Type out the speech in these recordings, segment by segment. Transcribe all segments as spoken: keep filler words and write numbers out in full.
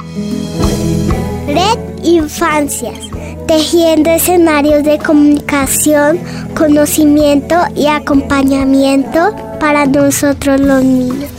Red Infancias, tejiendo escenarios de comunicación, conocimiento y acompañamiento para nosotros los niños.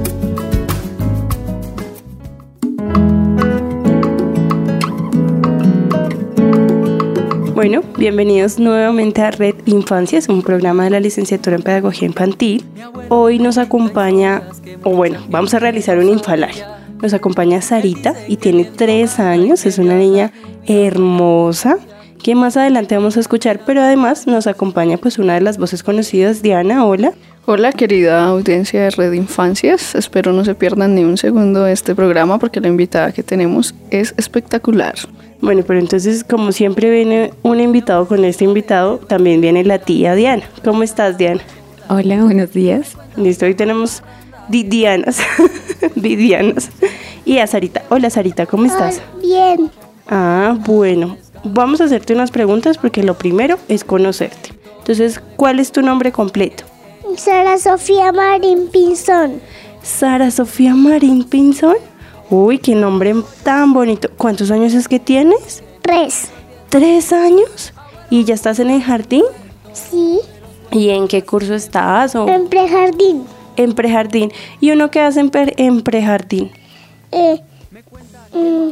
Bueno, bienvenidos nuevamente a Red Infancias, un programa de la licenciatura en Pedagogía Infantil. Hoy nos acompaña, o bueno, vamos a realizar un infalario. Nos acompaña Sarita y tiene tres años, es una niña hermosa que más adelante vamos a escuchar, pero además nos acompaña pues una de las voces conocidas, Diana. Hola. Hola querida audiencia de Red Infancias, espero no se pierdan ni un segundo de este programa porque la invitada que tenemos es espectacular. Bueno, pero entonces como siempre viene un invitado con este invitado, también viene la tía Diana. ¿Cómo estás, Diana? Hola, buenos días. Listo, hoy tenemos di Dianas, di Dianas. Y a Sarita. Hola Sarita, ¿cómo estás? Oh, bien. Ah, bueno. Vamos a hacerte unas preguntas porque lo primero es conocerte. Entonces, ¿cuál es tu nombre completo? Sara Sofía Marín Pinzón. Sara Sofía Marín Pinzón. Uy, qué nombre tan bonito. ¿Cuántos años es que tienes? Tres. ¿Tres años? ¿Y ya estás en el jardín? Sí. ¿Y en qué curso estás? O... En prejardín. En prejardín. ¿Y uno qué hace en, pre- en prejardín? Eh, mm,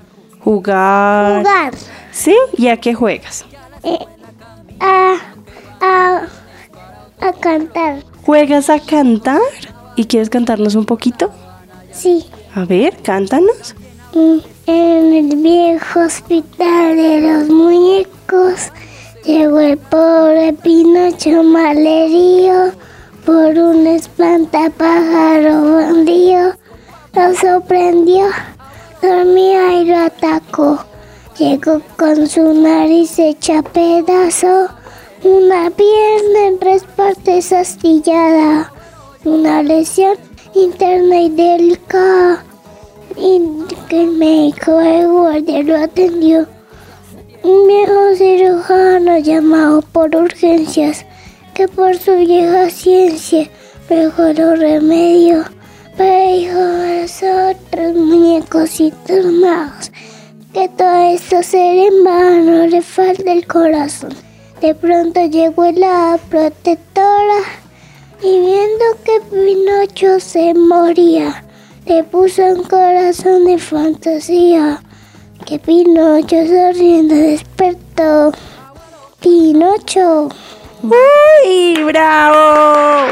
Jugar. jugar. ¿Sí? ¿Y a qué juegas? Eh, a, a, a cantar. ¿Juegas a cantar? ¿Y quieres cantarnos un poquito? Sí. A ver, cántanos. En el viejo hospital de los muñecos llegó el pobre Pinocho malherido por un espantapájaro bandido. Lo sorprendió, dormía y lo atacó. Llegó con su nariz hecha pedazo, una pierna en tres partes astillada, una lesión interna y delicada, y que el médico de guardia lo atendió. Un viejo cirujano llamado por urgencias, que por su vieja ciencia mejoró remedio, pero dijo a los otros muñecositos magos que todo esto sería en vano, le falta el corazón. De pronto llegó la protectora y viendo que Pinocho se moría, le puso un corazón de fantasía, que Pinocho sonriendo despertó. ¡Pinocho! ¡Uy, bravo!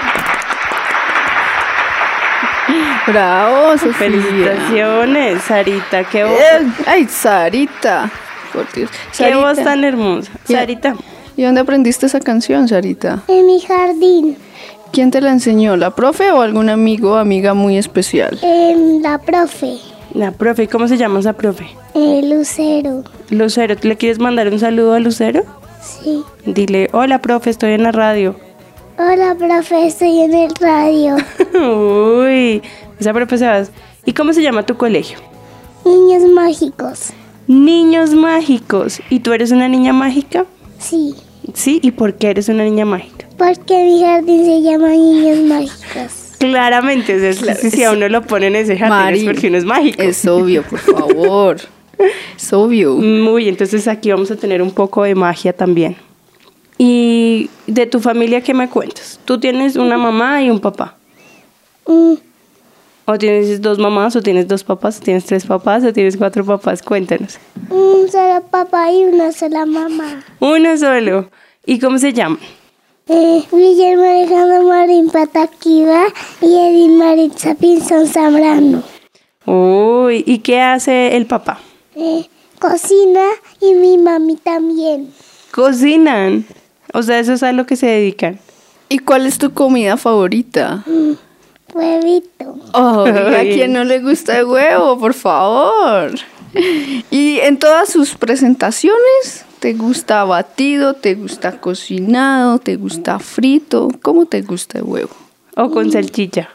¡Bravo, Sofía! Felicitaciones, Sarita, qué voz, Eh, ¡Ay, Sarita! Por Dios. qué Sarita. voz tan hermosa. ¿Y- Sarita, ¿Y dónde aprendiste esa canción, Sarita? En mi jardín, ¿Quién te la enseñó? ¿La profe o algún amigo o amiga muy especial? en la profe, la profe, ¿cómo se llama esa profe? el Lucero. Lucero, ¿tú le quieres mandar un saludo a Lucero? Sí. Dile, hola profe, estoy en la radio. Hola, profe, estoy en el radio. Uy, esa profe se va. ¿Y cómo se llama tu colegio? Niños mágicos. Niños mágicos. ¿Y tú eres una niña mágica? Sí, Sí, ¿y por qué eres una niña mágica? porque mi jardín se llama Niños Mágicos. Claramente, o sea, Claro, si, si a es- uno lo pone en ese jardín Mari, es porque uno es mágico. Es obvio, por favor. Es obvio. Muy, entonces aquí vamos a tener un poco de magia también. ¿Y de tu familia qué me cuentas? ¿Tú tienes una mamá y un papá? Mm, ¿O tienes dos mamás, o tienes dos papás, o tienes tres papás, o tienes cuatro papás? Cuéntanos. un solo papá y una sola mamá. Uno solo. ¿Y cómo se llama? Eh, Guillermo Alejandro Marín Pataquiva y Edith Maritza Pinzón Zambrano. Uy, ¿y qué hace el papá? Eh, cocina y mi mami también. Cocinan. O sea, eso es a lo que se dedican. ¿Y cuál es tu comida favorita? Huevito. Oh, ¿a quién no le gusta el huevo, por favor? Y en todas sus presentaciones, ¿te gusta batido, te gusta cocinado, te gusta frito? ¿Cómo te gusta el huevo? O con salchicha.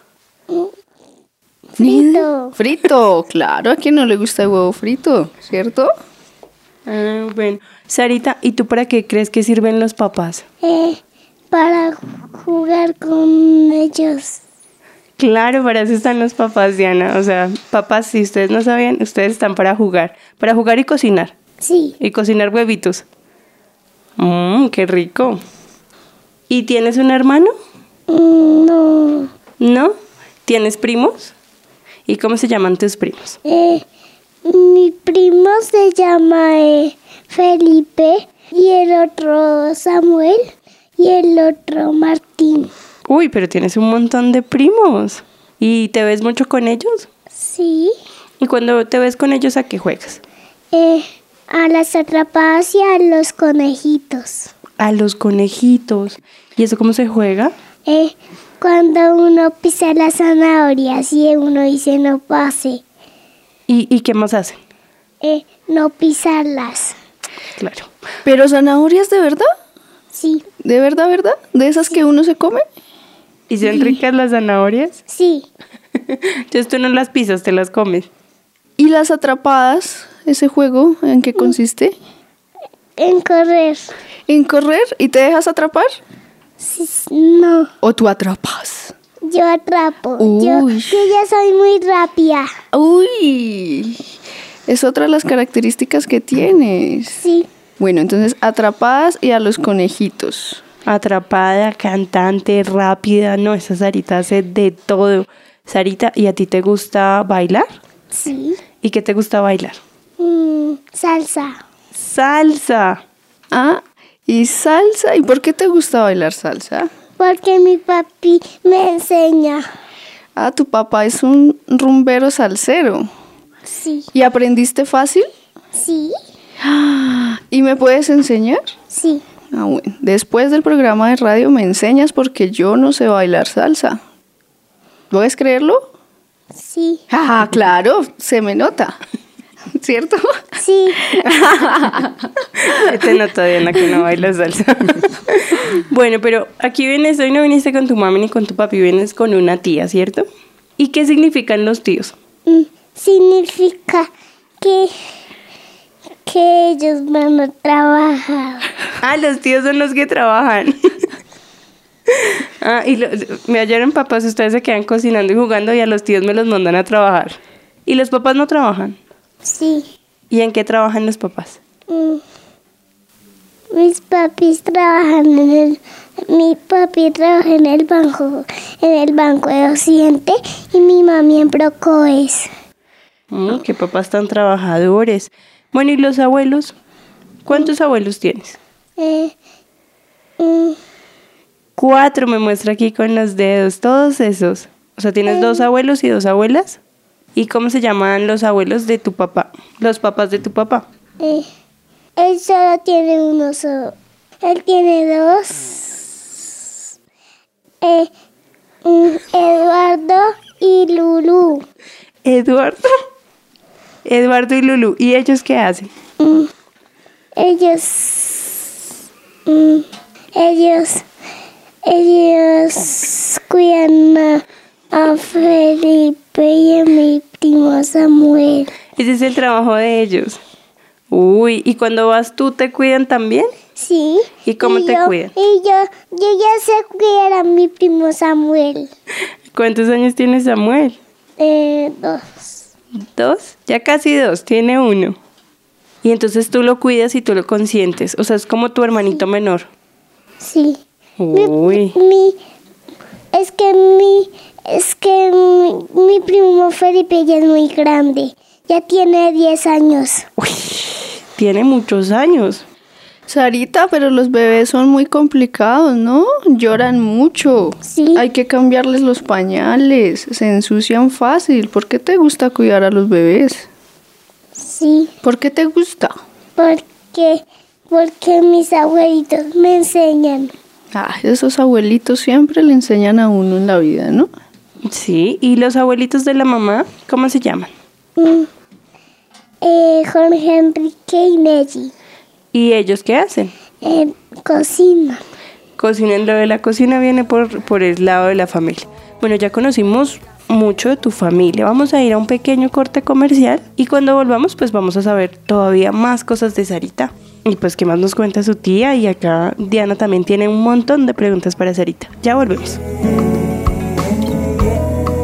Frito. Frito, claro, ¿a quién no le gusta el huevo frito? ¿Cierto? Ah, bueno. Sarita, ¿y tú para qué crees que sirven los papás? Eh, para jugar con ellos. Claro, para eso están los papás, Diana. O sea, papás, si ustedes no sabían, ustedes están para jugar. Para jugar y cocinar. Sí. Y cocinar huevitos. Mmm, qué rico. ¿Y tienes un hermano? Mm, no. ¿No? ¿Tienes primos? ¿Y cómo se llaman tus primos? Eh, mi primo se llama eh, Felipe y el otro Samuel y el otro Martín. Uy, pero tienes un montón de primos. ¿Y te ves mucho con ellos? Sí. ¿Y cuando te ves con ellos, a qué juegas? Eh, a las atrapadas y a los conejitos. A los conejitos. ¿Y eso cómo se juega? Eh, cuando uno pisa las zanahorias y uno dice no pase. ¿Y, y qué más hacen? Eh, no pisarlas. Claro. ¿Pero zanahorias de verdad? Sí. ¿De verdad, verdad? ¿De esas que uno se come? ¿Y son ricas las zanahorias? Sí. Entonces tú no las pisas, te las comes. ¿Y las atrapadas? ¿Ese juego en qué consiste? En correr. ¿En correr y te dejas atrapar? Sí, no. ¿O tú atrapas? Yo atrapo. Yo, Uy. yo ya soy muy rápida. Uy, es otra de las características que tienes. Sí. Bueno, entonces atrapadas y a los conejitos. Atrapada, cantante, rápida. No, esa Sarita hace de todo. Sarita, ¿y a ti te gusta bailar? Sí. ¿Y qué te gusta bailar? Mm, salsa. Salsa. Ah, y salsa. ¿Y por qué te gusta bailar salsa? Porque mi papi me enseña. Ah, tu papá es un rumbero salsero. Sí. ¿Y aprendiste fácil? Sí. ¿Y me puedes enseñar? Sí. Ah, bueno. Después del programa de radio me enseñas porque yo no sé bailar salsa. ¿Puedes creerlo? Sí. Ah, claro, se me nota. ¿Cierto? Sí. Te noto, Diana, que no bailas salsa. Bueno, pero aquí vienes, hoy no viniste con tu mami ni con tu papi, vienes con una tía, ¿cierto? ¿Y qué significan los tíos? Mm, significa que, que ellos van a trabajar. Ah, los tíos son los que trabajan. Ah, y lo, me hallaron papás, ustedes se quedan cocinando y jugando y a los tíos me los mandan a trabajar. ¿Y los papás no trabajan? Sí. ¿Y en qué trabajan los papás? Mm. Mis papis trabajan en el... Mi papi trabaja en el banco, en el Banco de Occidente y mi mami en Procoes. Mm, qué papás tan trabajadores. Bueno, ¿y los abuelos? ¿Cuántos abuelos tienes? Eh, mm, Cuatro, me muestra aquí con los dedos, todos esos. O sea, ¿tienes dos abuelos y dos abuelas? ¿Y cómo se llaman los abuelos de tu papá? Los papás de tu papá. eh, él solo tiene uno solo. Él tiene dos. Eh, mm, Eduardo y Lulú. Eduardo. Eduardo y Lulú. ¿Y ellos qué hacen? Mm, ellos... mm, ellos... Ellos cuidan a, a Felipe y a mi primo Samuel. Ese es el trabajo de ellos. Uy, ¿y cuando vas tú te cuidan también? Sí. ¿Y cómo te yo, cuidan? Y yo, yo ya sé cuidar a mi primo Samuel. ¿Cuántos años tiene Samuel? Eh, dos. ¿Dos? Ya casi dos, tiene uno. Y entonces tú lo cuidas y tú lo consientes. O sea, es como tu hermanito menor. Sí. Uy. Mi, mi- es que mi, es que mi, mi primo Felipe ya es muy grande. Ya tiene diez años. Uy, tiene muchos años. Sarita, pero los bebés son muy complicados, ¿no? Lloran mucho. Sí. Hay que cambiarles los pañales. Se ensucian fácil. ¿Por qué te gusta cuidar a los bebés? Sí. ¿Por qué te gusta? Porque, porque mis abuelitos me enseñan. Ah, esos abuelitos siempre le enseñan a uno en la vida, ¿no? Sí, ¿y los abuelitos de la mamá? ¿Cómo se llaman? Mm. Eh, Jorge Enrique y Nelly. ¿Y ellos qué hacen? Eh, cocina. Cocinan. Lo de la cocina viene por, por el lado de la familia. Bueno, ya conocimos mucho de tu familia. Vamos a ir a un pequeño corte comercial y cuando volvamos pues vamos a saber todavía más cosas de Sarita. Y pues qué más nos cuenta su tía, y acá Diana también tiene un montón de preguntas para Sarita. Ya volvemos.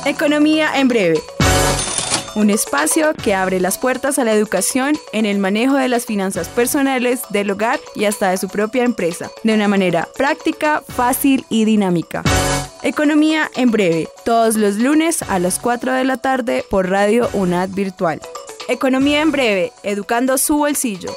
Economía en breve. Un espacio que abre las puertas a la educación en el manejo de las finanzas personales, del hogar y hasta de su propia empresa, de una manera práctica, fácil y dinámica. Economía en breve, todos los lunes a las cuatro de la tarde por Radio UNAD Virtual. Economía en breve, educando su bolsillo.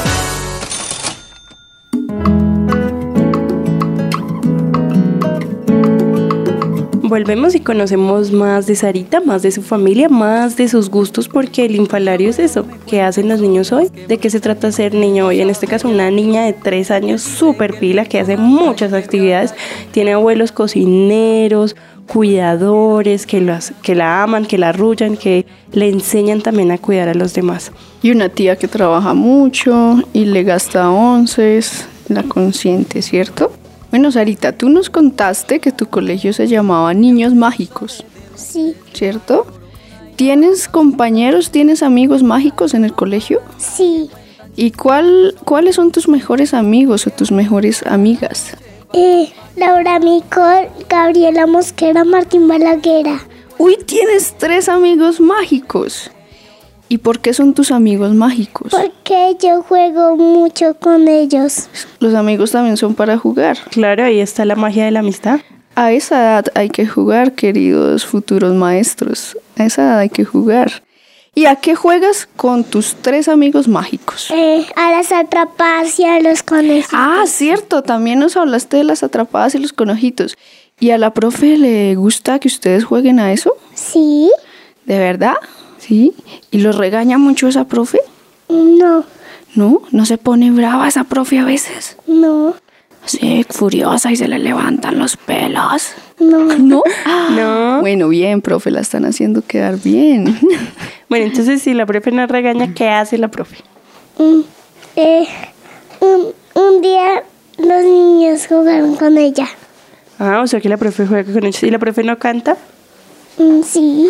Volvemos y conocemos más de Sarita, más de su familia, más de sus gustos, porque el infalario es eso. ¿Qué hacen los niños hoy? ¿De qué se trata ser niño hoy? En este caso, una niña de tres años súper pila que hace muchas actividades. Tiene abuelos cocineros, cuidadores, que, las, que la aman, que la arrullan, que le enseñan también a cuidar a los demás. Y una tía que trabaja mucho y le gasta onces, la consiente, ¿cierto? Bueno, Sarita, tú nos contaste que tu colegio se llamaba Niños Mágicos. Sí. ¿Cierto? ¿Tienes compañeros, tienes amigos mágicos en el colegio? Sí. ¿Y cuál, cuáles son tus mejores amigos o tus mejores amigas? Eh, Laura Micol, Gabriela Mosquera, Martín Balaguera. Uy, tienes tres amigos mágicos. ¿Y por qué son tus amigos mágicos? Porque yo juego mucho con ellos. Los amigos también son para jugar. Claro, ahí está la magia de la amistad. A esa edad hay que jugar, queridos futuros maestros. A esa edad hay que jugar. ¿Y a qué juegas con tus tres amigos mágicos? Eh, a las atrapadas y a los conejitos. Ah, cierto, también nos hablaste de las atrapadas y los conejitos. ¿Y a la profe le gusta que ustedes jueguen a eso? Sí. ¿De verdad? ¿Sí? ¿Y los regaña mucho esa profe? No. ¿No? ¿No se pone brava esa profe a veces? No. Sí, furiosa y se le levantan los pelos. No. ¿No? No. Bueno, bien, profe, la están haciendo quedar bien. Bueno, entonces si la profe nos regaña, ¿qué hace la profe? Mm, eh, un, un día los niños jugaron con ella. Ah, o sea que la profe juega con ellos. ¿Y la profe no canta? Mm, sí.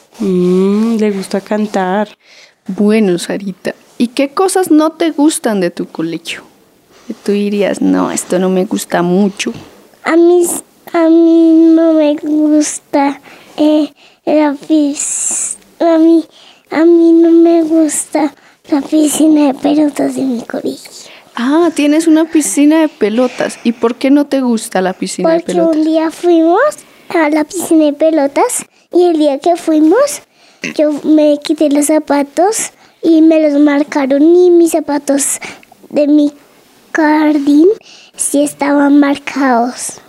Mm, le gusta cantar. Bueno, Sarita, ¿y qué cosas no te gustan de tu colegio? Que tú dirías, no, esto no me gusta mucho. A mí, a mí no me gusta eh, la piscina. A mí, a mí no me gusta la piscina de pelotas de mi colegio. Ah, tienes una piscina de pelotas. ¿Y por qué no te gusta la piscina Porque de pelotas? un día fuimos a la piscina de pelotas y el día que fuimos yo me quité los zapatos y me los marcaron y mis zapatos de mi jardín sí estaban marcados.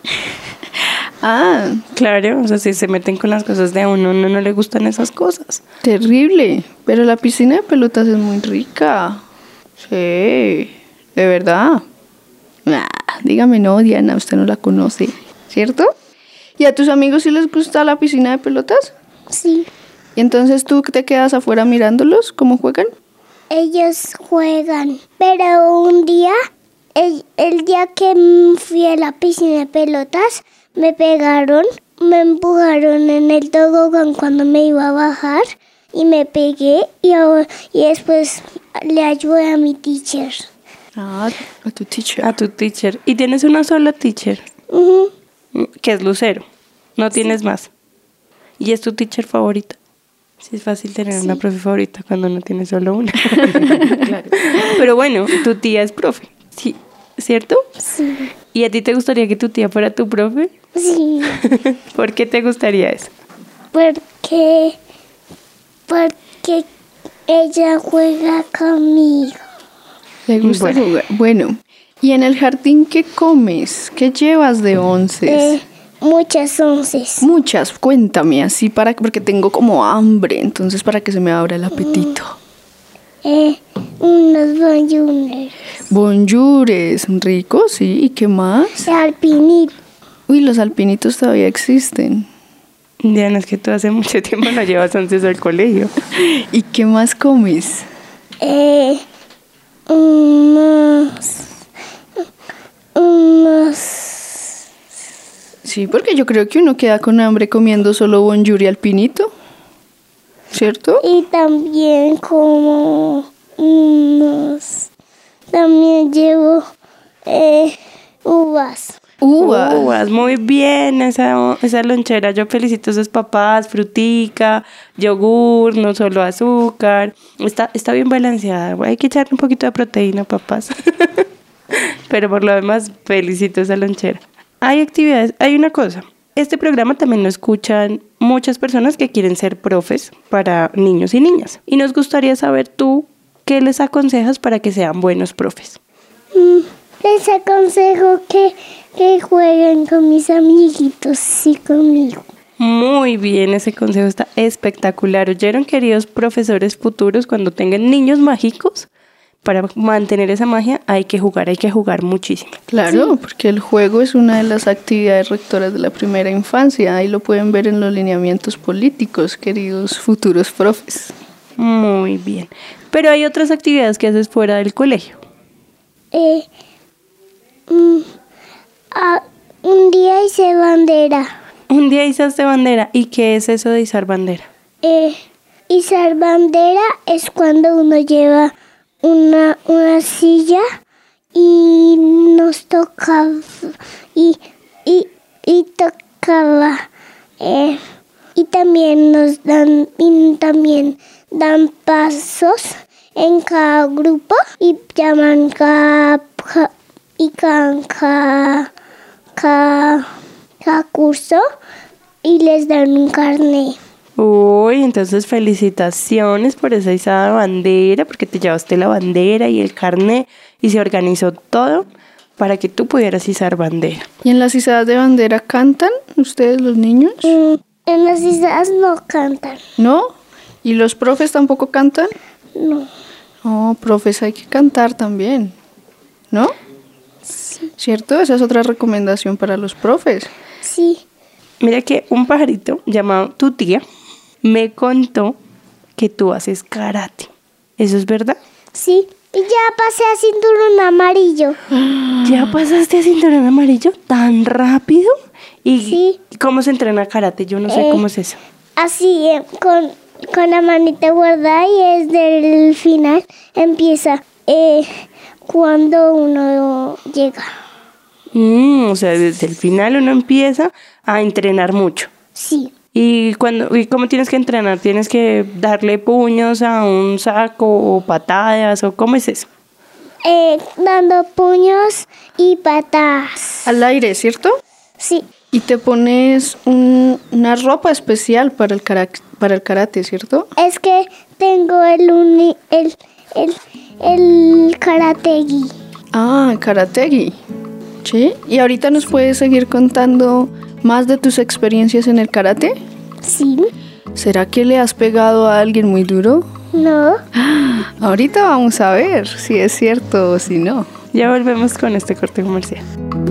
Ah, Claro, o sea, si se meten con las cosas de uno, no, no le gustan esas cosas. terrible. Pero la piscina de pelotas es muy rica. Sí, de verdad. Ah, dígame no, Diana, usted no la conoce, ¿cierto? ¿Y a tus amigos sí les gusta la piscina de pelotas? Sí. ¿Y entonces tú te quedas afuera mirándolos cómo juegan? Ellos juegan, pero un día, el, el día que fui a la piscina de pelotas, me pegaron, me empujaron en el tobogán cuando me iba a bajar y me pegué y, ahora- y después le ayudé a mi teacher. Ah, a tu teacher. A tu teacher. ¿Y tienes una sola teacher? Ujú. Que es Lucero. No tienes más. ¿Y es tu teacher favorita? Sí, es fácil tener una profe favorita cuando no tienes solo una. Claro. Pero bueno, tu tía es profe. Sí, ¿cierto? Sí. ¿Y a ti te gustaría que tu tía fuera tu profe? Sí, ¿Por qué te gustaría eso? porque, porque ella juega conmigo. ¿Le gusta Bueno. jugar? Bueno, ¿y en el jardín qué comes? ¿Qué llevas de onces? Eh, muchas onces. Muchas, cuéntame así para porque tengo como hambre, entonces para que se me abra el apetito. Eh, unos bonjour. Bonjours, ricos, sí, ¿y qué más? Alpinito. Uy, los alpinitos todavía existen. Diana, es que tú hace mucho tiempo no llevas once al colegio. ¿Y qué más comes? Eh, unos, unos, Sí, porque yo creo que uno queda con hambre comiendo solo bonjour y alpinito, ¿cierto? y también como unos, también llevo eh, uvas. Uvas. Uvas, muy bien, esa, esa lonchera. Yo felicito a esos papás, frutica, yogur, no solo azúcar. Está, está bien balanceada. Hay que echarle un poquito de proteína, papás. Pero por lo demás, felicito a esa lonchera. Hay actividades, hay una cosa. Este programa también lo escuchan muchas personas que quieren ser profes para niños y niñas. Y nos gustaría saber tú, ¿qué les aconsejas para que sean buenos profes? Mm, les aconsejo que, que jueguen con mis amiguitos y conmigo. Muy bien, ese consejo está espectacular. ¿Oyeron, queridos profesores futuros? Cuando tengan niños mágicos, para mantener esa magia hay que jugar, hay que jugar muchísimo. Claro, sí. Porque el juego es una de las actividades rectoras de la primera infancia. Ahí lo pueden ver en los lineamientos políticos, queridos futuros profes. Muy bien. Pero hay otras actividades que haces fuera del colegio. Eh, mm, ah, un día hice bandera. Un día izaste bandera. ¿Y qué es eso de izar bandera? Eh, izar bandera es cuando uno lleva una, una silla y nos tocaba y, y, y tocaba eh, y también nos dan y también dan pasos en cada grupo y llaman cada, cada y cada, cada, cada, cada curso y les dan un carnet. Uy, entonces felicitaciones por esa izada bandera, porque te llevaste la bandera y el carnet y se organizó todo para que tú pudieras izar bandera. ¿Y en las izadas de bandera cantan ustedes los niños? Mm, en las izadas no cantan. ¿No? ¿Y los profes tampoco cantan? No. No, profes, hay que cantar también, ¿no? Sí. ¿Cierto? Esa es otra recomendación para los profes. Sí. Mira que un pajarito llamado tu tía me contó que tú haces karate. ¿Eso es verdad? Sí. Y ya pasé a cinturón amarillo. ¿Ya pasaste a cinturón amarillo tan rápido? ¿Y Sí. cómo se entrena karate? Yo no sé Eh, cómo es eso. Así, eh, con, con la manita guardada y desde el final empieza eh, cuando uno llega. Mm, o sea, desde el final uno empieza a entrenar mucho. Sí. ¿Y, cuando, ¿Y cómo tienes que entrenar? ¿Tienes que darle puños a un saco o patadas o cómo es eso? Eh, dando puños y patadas. Al aire, ¿cierto? Sí. Y te pones un- una ropa especial para el, cara- para el karate, ¿cierto? Es que tengo el uni, el, el, el karategi. Ah, karategi. ¿Sí? ¿Y ahorita nos puedes seguir contando más de tus experiencias en el karate? Sí. ¿Será que le has pegado a alguien muy duro? No. Ahorita vamos a ver si es cierto o si no. Ya volvemos con este corte comercial.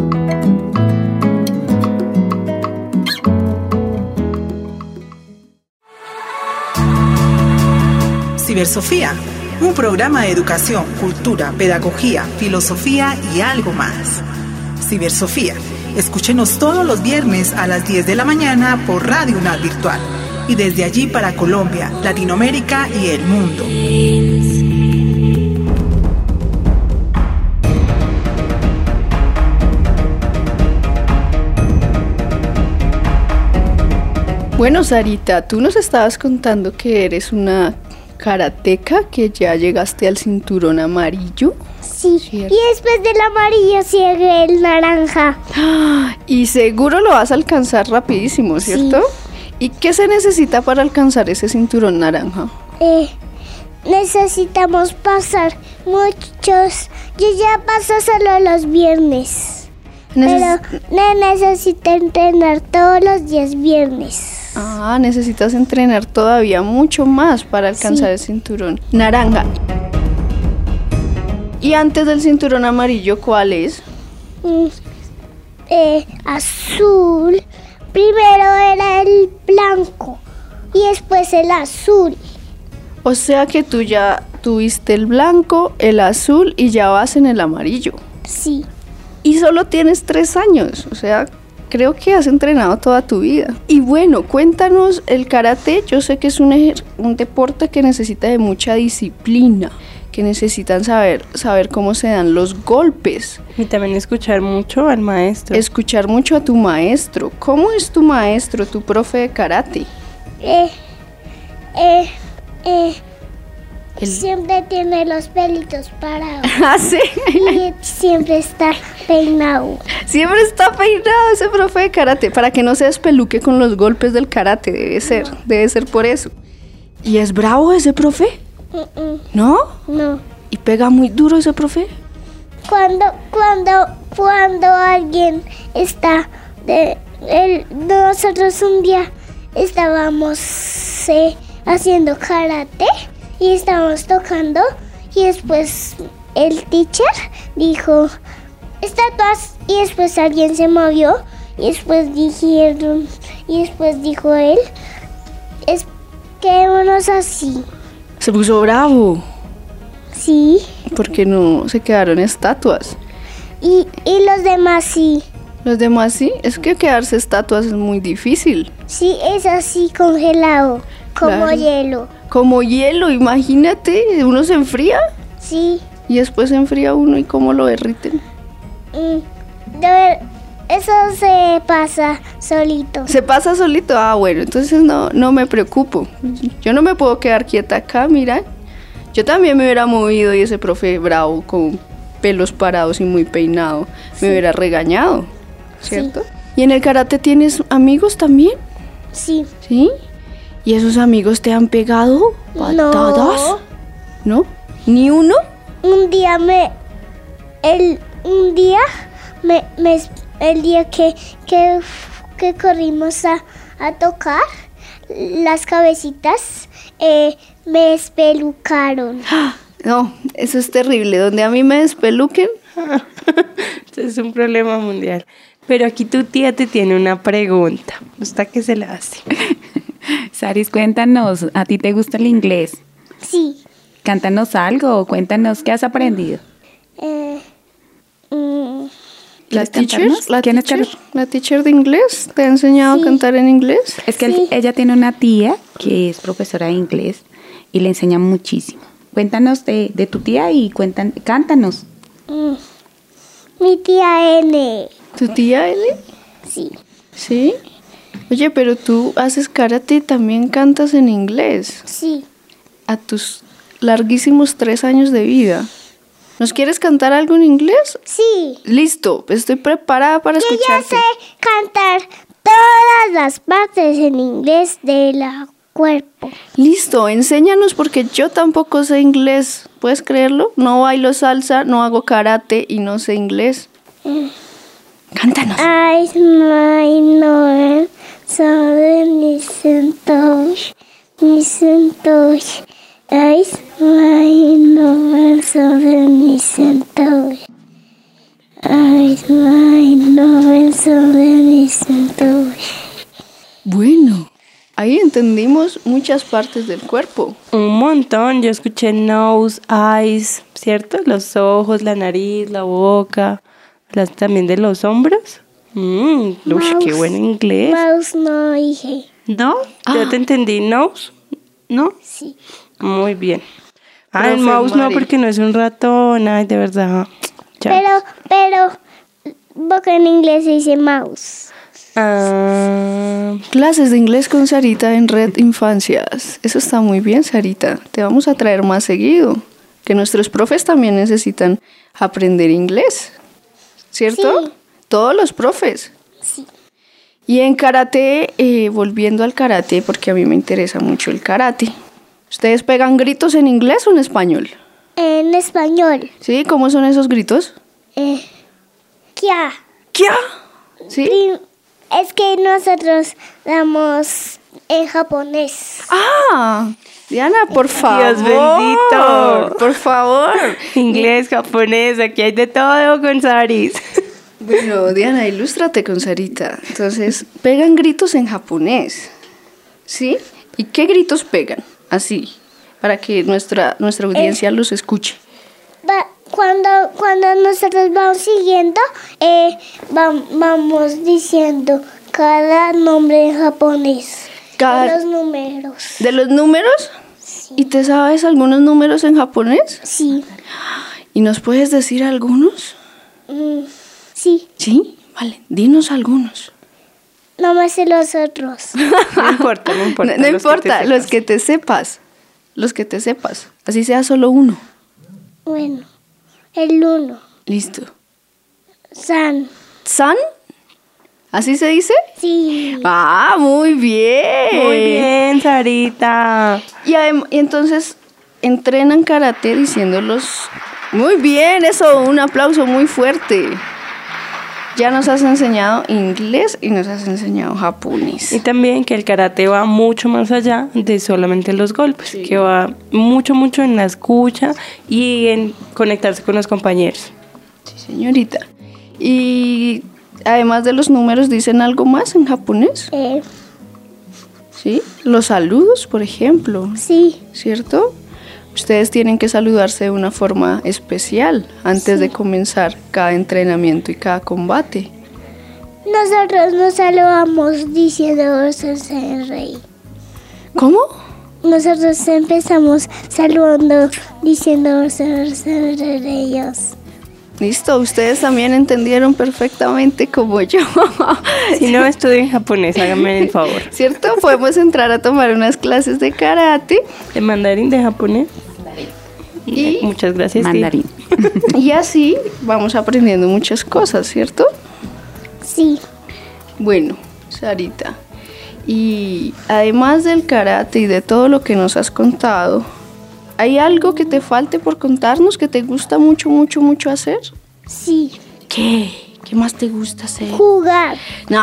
Cibersofía, un programa de educación, cultura, pedagogía, filosofía y algo más. Cibersofía, escúchenos todos los viernes a las diez de la mañana por Radio UNAD Virtual y desde allí para Colombia, Latinoamérica y el mundo. Bueno, Sarita, tú nos estabas contando que eres una karateca, que ya llegaste al cinturón amarillo. Sí. Cierto. Y después del amarillo sigue el naranja. Y seguro lo vas a alcanzar rapidísimo, ¿cierto? ¿Y qué se necesita para alcanzar ese cinturón naranja? Eh, necesitamos pasar muchos. Yo ya paso solo los viernes. Neces- Pero ne- necesito entrenar todos los días viernes. Ah, necesitas entrenar todavía mucho más para alcanzar Sí. el cinturón naranja. Y antes del cinturón amarillo, ¿cuál es? Mm, eh, azul. Primero era el blanco y después el azul. O sea que tú ya tuviste el blanco, el azul y ya vas en el amarillo. Sí. Y solo tienes tres años, o sea, creo que has entrenado toda tu vida. Y bueno, cuéntanos, el karate, yo sé que es un, ejer- un deporte que necesita de mucha disciplina, que que necesitan saber, saber cómo se dan los golpes. Y también escuchar mucho al maestro. Escuchar mucho a tu maestro. ¿Cómo es tu maestro, tu profe de karate? Eh, eh, eh, El- siempre tiene los pelitos parados Ah, sí. y siempre está peinado. Siempre está peinado ese profe de karate para que no se despeluque con los golpes del karate. Debe ser, debe ser por eso. ¿Y es bravo ese profe? Mm, mm, ¿No? no. ¿Y pega muy duro ese profe? Cuando, cuando, cuando alguien está de, el- nosotros un día estábamos eh, haciendo karate y estábamos tocando y después el teacher dijo estatuas y después alguien se movió y después dijeron y después dijo él es quedémonos así. Se puso bravo Sí. porque no se quedaron estatuas. Y, y los demás sí. Los demás sí, es que quedarse estatuas es muy difícil. Sí, es así congelado, como Claro. hielo. Como hielo, imagínate, uno se enfría Sí. y después se enfría uno y cómo lo derriten. Mm, de ver, eso se pasa solito. Se pasa solito, ah bueno, entonces no, no me preocupo. Yo no me puedo quedar quieta acá, mira. Yo también me hubiera movido y ese profe bravo con pelos parados y muy peinado me hubiera regañado, ¿cierto? ¿Y en el karate tienes amigos también? Sí. ¿Sí? ¿Y esos amigos te han pegado patadas? ¿No? ¿Ni uno? Un día me... El, un día me, me- el día que, que, que corrimos a, a tocar las cabecitas, eh, me espelucaron. No, eso es terrible. Donde a mí me despeluquen, Este es un problema mundial. Pero aquí tu tía te tiene una pregunta. ¿Usted qué se la hace? Saris, cuéntanos, ¿a ti te gusta el inglés? Sí. Cántanos algo, cuéntanos qué has aprendido. Eh, mm, la ¿Quieres teacher, cantarnos? la ¿Quién es teacher, Carol? la teacher de inglés, ¿te ha enseñado Sí. a cantar en inglés? Es que Sí. ella tiene una tía que es profesora de inglés y le enseña muchísimo. Cuéntanos de, de tu tía y cuentan, cántanos. mm. Mi tía N. ¿Tu tía L? Sí. ¿Sí? Oye, pero tú haces karate y también cantas en inglés Sí. a tus larguísimos tres años de vida. ¿Nos quieres cantar algo en inglés? Sí. Listo, estoy preparada para Yo ya escucharte. sé cantar todas las partes en inglés de la cuerpo. Listo, enséñanos porque yo tampoco sé inglés. ¿Puedes creerlo? No bailo salsa, no hago karate y no sé inglés. Cántanos. Eyes, my nose, so listen touch, listen touch. Eyes, my nose, so listen touch. Eyes, my nose, so listen touch. Bueno, ahí entendimos muchas partes del cuerpo. Un montón. Yo escuché nose, eyes, ¿cierto? Los ojos, la nariz, la boca. Las, también de los hombros. Mm, uy, qué Mouse. buen inglés. Mouse no dije. ¿No? Yo te entendí. Nose. ¿No? Sí. Muy bien. Ah, el Profe mouse no, Mari. porque no es un ratón. Ay, de verdad. Ya. Pero, pero, boca en inglés se dice mouse. Ah, Clases de inglés con Sarita en Red Infancias. Eso está muy bien, Sarita. Te vamos a traer más seguido. Que nuestros profes también necesitan aprender inglés. ¿Cierto? Sí. Todos los profes. Sí. Y en karate, eh, volviendo al karate, porque a mí me interesa mucho el karate. ¿Ustedes pegan gritos en inglés o en español? En español. ¿Sí? ¿Cómo son esos gritos? Eh, ¿Qué? ¿Kia? ¿Sí? Prim- Es que nosotros damos en japonés. ¡Ah! Diana, por favor. Dios bendito. Por favor. inglés, japonés, aquí hay de todo con Saris. Bueno, Diana, ilústrate con Sarita. Entonces, pegan gritos en japonés. ¿Sí? ¿Y qué gritos pegan? Así, para que nuestra, nuestra audiencia los escuche. Va- cuando, cuando nosotros vamos siguiendo, eh, vam- vamos diciendo cada nombre en japonés. Cada- Los números. ¿De los números? Sí. ¿Y te sabes algunos números en japonés? Sí. ¿Y nos puedes decir algunos? Mm, sí. Sí, vale, dinos algunos. No me sé los otros. No importa, no importa. No, no los importa, que te los sepas. que te sepas. Los que te sepas. Así sea solo uno. Bueno, el uno. Listo. San. ¿San? ¿Así se dice? Sí. Ah, muy bien. Muy bien, Sarita. Y, adem- y entonces entrenan karate diciéndolos. Muy bien, eso, un aplauso muy fuerte. Ya nos has enseñado inglés y nos has enseñado japonés. Y también que el karate va mucho más allá de solamente los golpes, Sí. que va mucho, mucho en la escucha y en conectarse con los compañeros. Sí, señorita. Y además de los números, ¿dicen algo más en japonés? Eh, ¿Sí? Los saludos, por ejemplo, sí. ¿cierto? Ustedes tienen que saludarse de una forma especial antes de comenzar cada entrenamiento y cada combate. Nosotros nos saludamos diciendo Sensei Rey. ¿Cómo? Nosotros empezamos saludando diciendo Sensei Rey. Listo, ustedes también entendieron perfectamente como yo. Si no estudian japonés, háganme el favor. ¿Cierto? Podemos entrar a tomar unas clases de karate ¿De mandarín, de japonés? y, Muchas gracias. sí. Mandarín. y así vamos aprendiendo muchas cosas, ¿cierto? Sí. Bueno, Sarita, y además del karate y de todo lo que nos has contado, ¿hay algo que te falte por contarnos que te gusta mucho, mucho, mucho hacer? Sí. ¿Qué? ¿Qué más te gusta hacer? Jugar. No,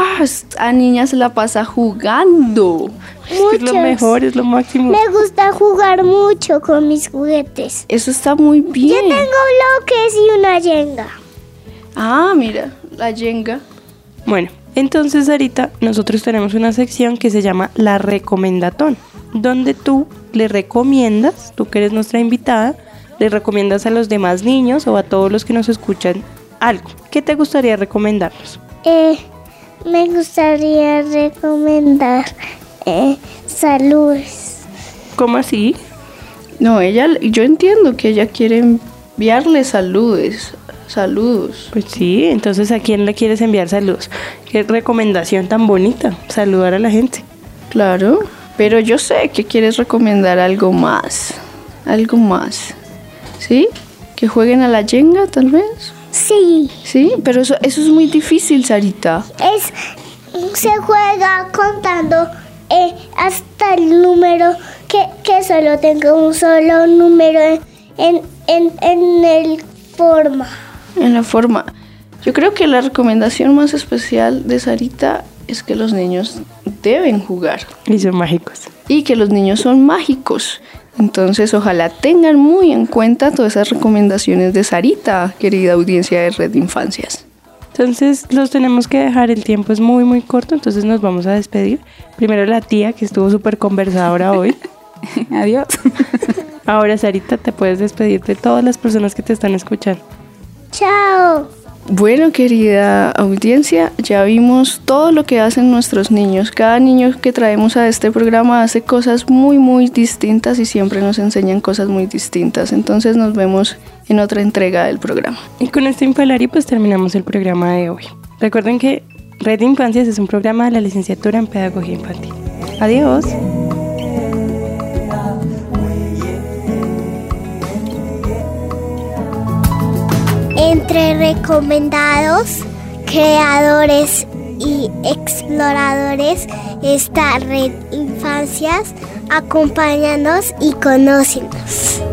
a niña se la pasa jugando. Es lo Muchos. mejor, es lo máximo. Me gusta jugar mucho con mis juguetes. Eso está muy Yo bien. tengo bloques y una yenga. Ah, mira, la yenga. Bueno, entonces, Sarita, nosotros tenemos una sección que se llama La Recomendatón, donde tú le recomiendas, tú que eres nuestra invitada, le recomiendas a los demás niños o a todos los que nos escuchan algo. ¿Qué te gustaría recomendarnos? Eh, me gustaría recomendar eh, saludos. ¿Cómo así? No, ella, yo entiendo que ella quiere enviarle saludos. Saludos. Pues sí, entonces ¿a quién le quieres enviar saludos? Qué recomendación tan bonita, saludar a la gente. Claro, pero yo sé que quieres recomendar algo más. Algo más. ¿Sí? Que jueguen a la yenga, tal vez. Sí. Sí, pero eso, eso es muy difícil, Sarita. Es, se juega contando eh, hasta el número, que, que solo tengo un solo número en, en, en el forma. En la forma. Yo creo que la recomendación más especial de Sarita es que los niños deben jugar Y son mágicos. y que los niños son mágicos. Entonces, ojalá tengan muy en cuenta todas esas recomendaciones de Sarita, querida audiencia de Red de Infancias. Entonces los tenemos que dejar, el tiempo es muy muy corto, entonces nos vamos a despedir. Primero la tía, que estuvo súper conversadora hoy. Adiós. Ahora, Sarita, te puedes despedir de todas las personas que te están escuchando. Chao. Bueno, querida audiencia, ya vimos todo lo que hacen nuestros niños. Cada niño que traemos a este programa hace cosas muy, muy distintas y siempre nos enseñan cosas muy distintas. Entonces nos vemos en otra entrega del programa. Y con este infalario pues terminamos el programa de hoy. Recuerden que Red de Infancias es un programa de la licenciatura en Pedagogía Infantil. Adiós. Entre recomendados, creadores y exploradores está Red Infancias. Acompáñanos y conócenos.